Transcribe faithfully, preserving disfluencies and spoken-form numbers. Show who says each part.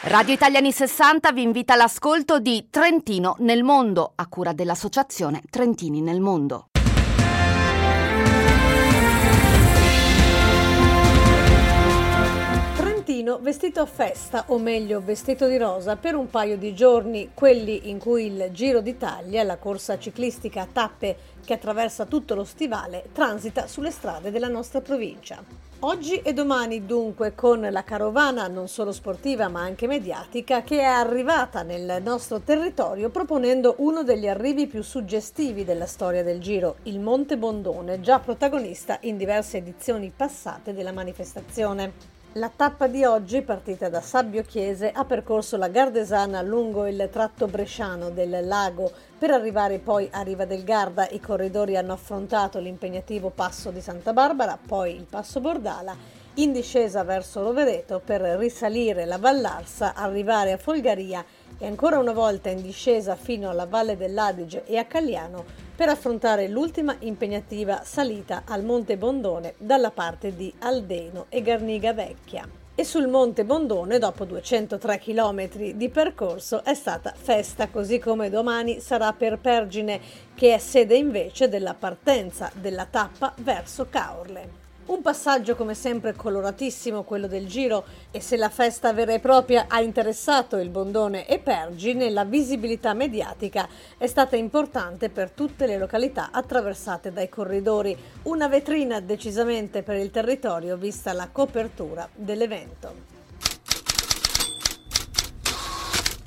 Speaker 1: Radio Italiani sessanta vi invita all'ascolto di Trentino nel mondo, a cura dell'associazione Trentini nel Mondo.
Speaker 2: Trentino vestito a festa, o meglio vestito di rosa, per un paio di giorni, quelli in cui il Giro d'Italia, la corsa ciclistica a tappe che attraversa tutto lo stivale, transita sulle strade della nostra provincia. Oggi e domani dunque con la carovana non solo sportiva ma anche mediatica che è arrivata nel nostro territorio proponendo uno degli arrivi più suggestivi della storia del Giro, il Monte Bondone, già protagonista in diverse edizioni passate della manifestazione. La tappa di oggi, partita da Sabbio Chiese, ha percorso la Gardesana lungo il tratto bresciano del lago per arrivare poi a Riva del Garda. I corridori hanno affrontato l'impegnativo passo di Santa Barbara, poi il passo Bordala, in discesa verso Rovereto per risalire la Vallarsa, arrivare a Folgaria e ancora una volta in discesa fino alla Valle dell'Adige e a Cagliano per affrontare l'ultima impegnativa salita al Monte Bondone dalla parte di Aldeno e Garniga Vecchia. E sul Monte Bondone, dopo duecentotré chilometri di percorso, è stata festa, così come domani sarà per Pergine, che è sede invece della partenza della tappa verso Caorle. Un passaggio come sempre coloratissimo quello del Giro, e se la festa vera e propria ha interessato il Bondone e Pergine, la visibilità mediatica è stata importante per tutte le località attraversate dai corridori, una vetrina decisamente per il territorio vista la copertura dell'evento.